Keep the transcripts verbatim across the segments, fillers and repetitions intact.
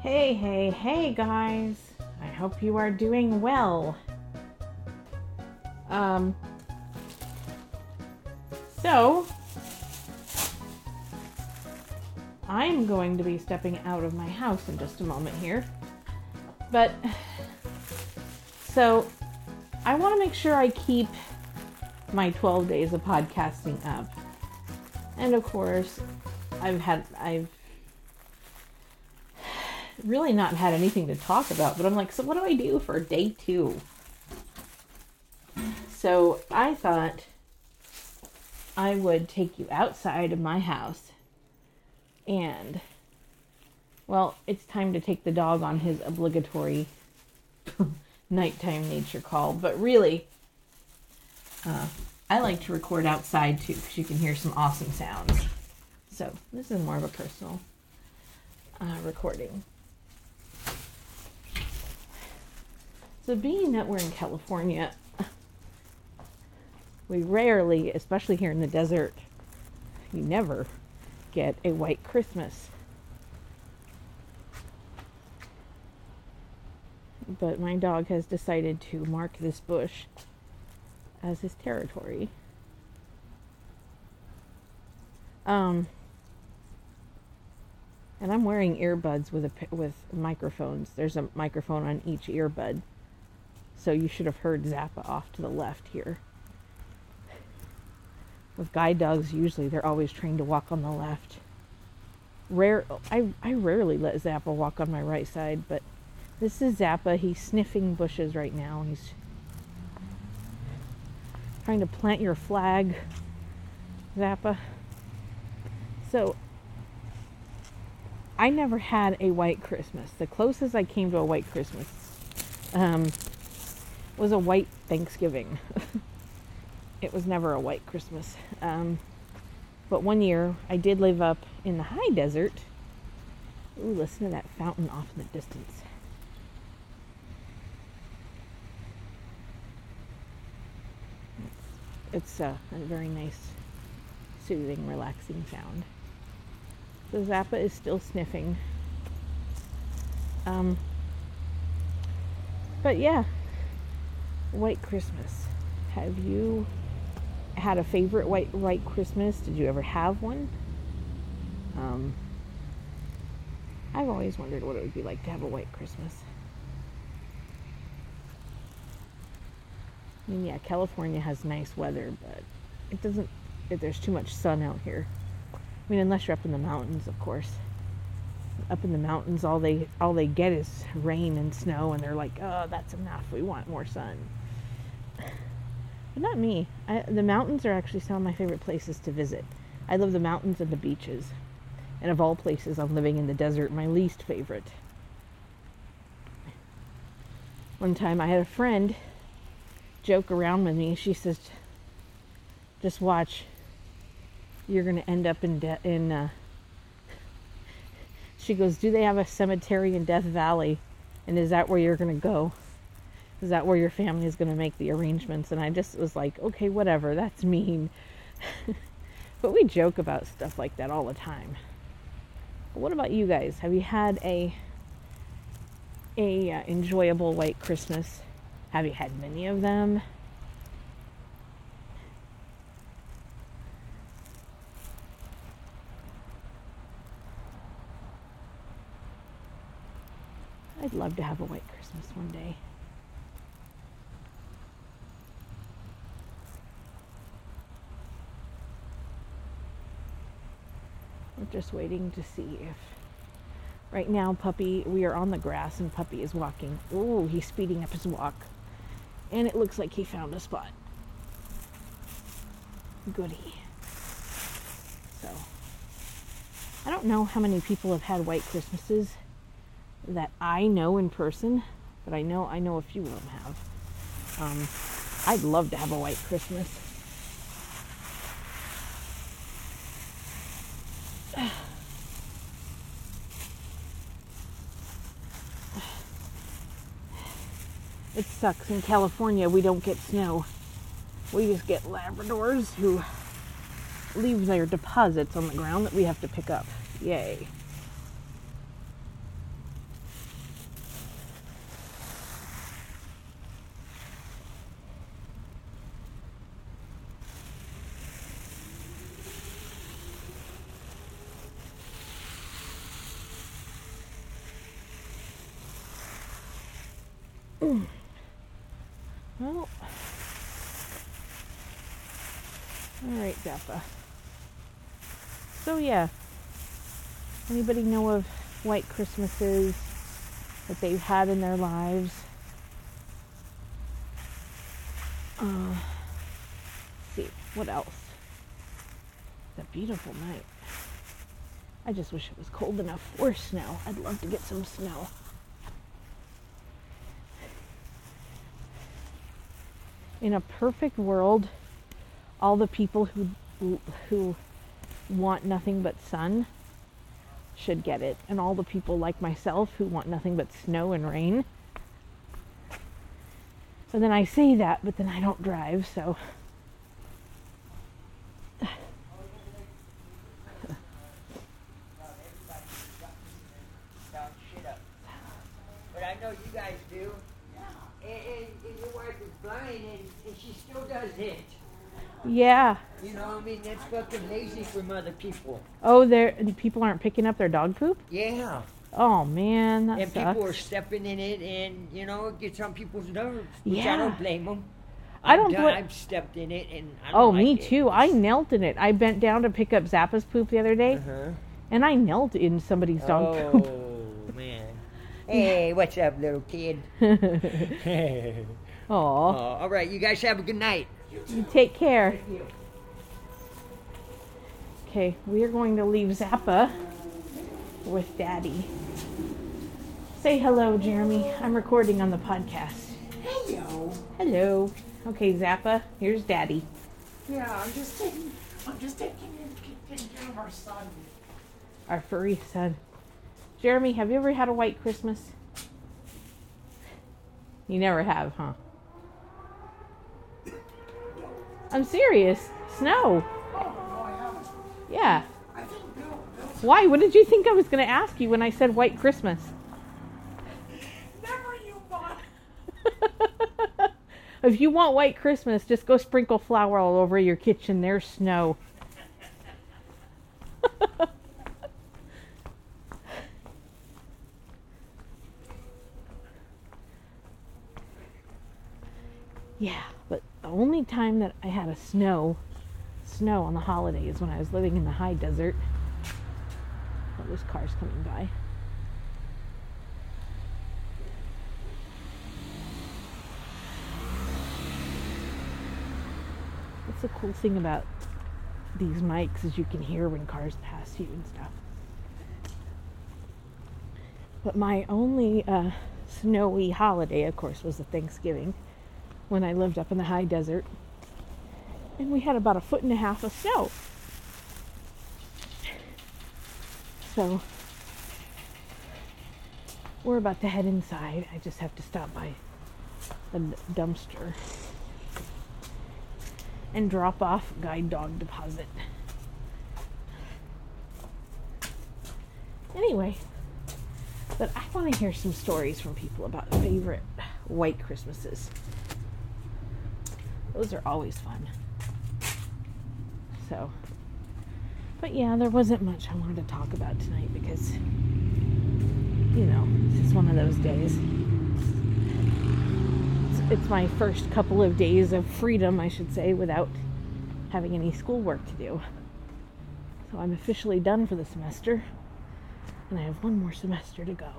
Hey, hey, hey guys. I hope you are doing well. Um, so, I'm going to be stepping out of my house in just a moment here. But, so, I want to make sure I keep my twelve days of podcasting up. And of course, I've had, I've really not had anything to talk about, but I'm like, so what do I do for day two? So I thought I would take you outside of my house and, well, it's time to take the dog on his obligatory nighttime nature call, but really, uh, I like to record outside too, because you can hear some awesome sounds. So this is more of a personal uh, recording. So being that we're in California, we rarely, especially here in the desert, you never get a white Christmas. But my dog has decided to mark this bush as his territory. Um, and I'm wearing earbuds with a with microphones. There's a microphone on each earbud. So you should have heard Zappa off to the left here. With guide dogs, usually they're always trained to walk on the left. Rare, I, I rarely let Zappa walk on my right side, but this is Zappa. He's sniffing bushes right now. He's trying to plant your flag, Zappa. So, I never had a white Christmas. The closest I came to a white Christmas um, was a white Thanksgiving. It was never a white Christmas. Um, but one year, I did live up in the high desert. Ooh, listen to that fountain off in the distance. It's uh, a very nice, soothing, relaxing sound. So Zappa is still sniffing. Um, but yeah, white Christmas. Have you had a favorite white white Christmas? Did you ever have one? Um, I've always wondered what it would be like to have a white Christmas. I mean, yeah, California has nice weather, but it doesn't, if there's too much sun out here. I mean, unless you're up in the mountains, of course. Up in the mountains, all they all they get is rain and snow, and they're like, oh, that's enough. We want more sun. But not me. I, the mountains are actually some of my favorite places to visit. I love the mountains and the beaches. And of all places, I'm living in the desert, my least favorite. One time I had a friend joke around with me. She says, just watch. You're going to end up in... De- in uh... She goes, do they have a cemetery in Death Valley? And is that where you're going to go? Is that where your family is going to make the arrangements? And I just was like, okay, whatever, that's mean. But we joke about stuff like that all the time. But what about you guys? Have you had a a uh, enjoyable white Christmas? Have you had many of them? I'd love to have a white Christmas one day. We're just waiting to see if... Right now, Puppy, we are on the grass and Puppy is walking. Ooh, he's speeding up his walk. And it looks like he found a spot. Goody. So, I don't know how many people have had white Christmases that I know in person, but I know I know a few of them have. Um, I'd love to have a white Christmas. It sucks. In California, we don't get snow. We just get Labradors who leave their deposits on the ground that we have to pick up. Yay. Well, alright, Zappa. So yeah, anybody know of white Christmases that they've had in their lives? Uh, let's see, what else? It's a beautiful night. I just wish it was cold enough for snow. I'd love to get some snow. In a perfect world, all the people who who want nothing but sun should get it, and all the people like myself who want nothing but snow and rain. And then I say that, but then I don't drive, so But I know you guys do. And, and, and your wife is blind, and, and she still does it. yeah. You know, I mean, that's fucking lazy from other people. Oh, there people aren't picking up their dog poop? Yeah. Oh man, that And sucks. people are stepping in it, and, you know, it gets on people's nerves. Which Yeah. I don't blame them. I don't I've, done- bla- I've stepped in it, and I don't Oh, like me it. too. I knelt in it. I bent down to pick up Zappa's poop the other day, Uh-huh. and I knelt in somebody's dog poop. Oh, man. Hey, what's up, little kid? Aw. Oh, all right, you guys have a good night. You take care. Okay, we are going to leave Zappa with Daddy. Say hello, Jeremy. I'm recording on the podcast. Hello. Hello. Okay, Zappa, here's Daddy. Yeah, I'm just taking, I'm just taking, taking care of our son. Our furry son. Jeremy, have you ever had a white Christmas? You never have, huh? I'm serious. Snow. Oh, no, I haven't. Yeah. I think Bill, Bill. Why? What did you think I was going to ask you when I said white Christmas? Never you bought. If you want white Christmas, just go sprinkle flour all over your kitchen. There's snow. Yeah, but the only time that I had a snow, snow on the holiday is when I was living in the high desert. Oh, this car's coming by. What's the cool thing about these mics is you can hear when cars pass you and stuff. But my only uh, snowy holiday, of course, was the Thanksgiving when I lived up in the high desert. And we had about a foot and a half of snow. So we're about to head inside. I just have to stop by the dumpster and drop off guide dog deposit. Anyway, but I want to hear some stories from people about favorite white Christmases. Those are always fun. So, but yeah, there wasn't much I wanted to talk about tonight because, you know, it's one of those days. It's, it's my first couple of days of freedom, I should say, without having any schoolwork to do. So I'm officially done for the semester, and I have one more semester to go.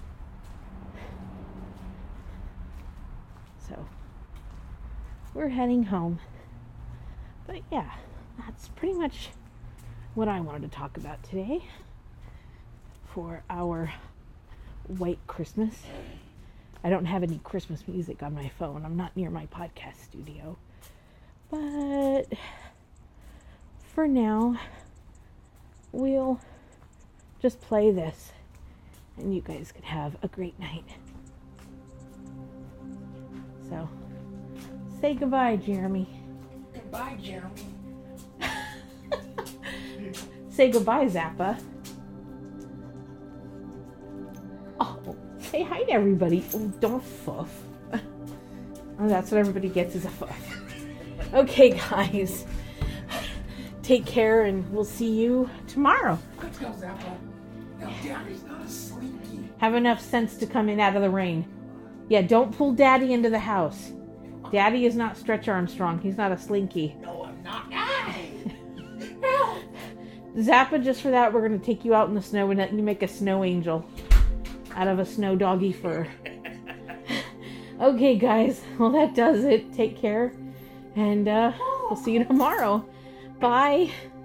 So, we're heading home. But yeah, that's pretty much what I wanted to talk about today for our white Christmas. I don't have any Christmas music on my phone. I'm not near my podcast studio. But for now, we'll just play this and you guys can have a great night. So, say goodbye, Jeremy. Goodbye, Jeremy. Say goodbye, Zappa. Oh, say hi to everybody. Oh, don't fuff. Oh, that's what everybody gets is a fuff. Okay, guys. Take care, and we'll see you tomorrow. Let's go, Zappa. Now, Daddy's not a slinky. Have enough sense to come in out of the rain. Yeah, don't pull Daddy into the house. Daddy is not Stretch Armstrong. He's not a slinky. No, I'm not. Hey! Help! Zappa, just for that, we're going to take you out in the snow and let you make a snow angel out of a snow doggy fur. Okay, guys. Well, that does it. Take care. And uh, we'll see you tomorrow. Bye.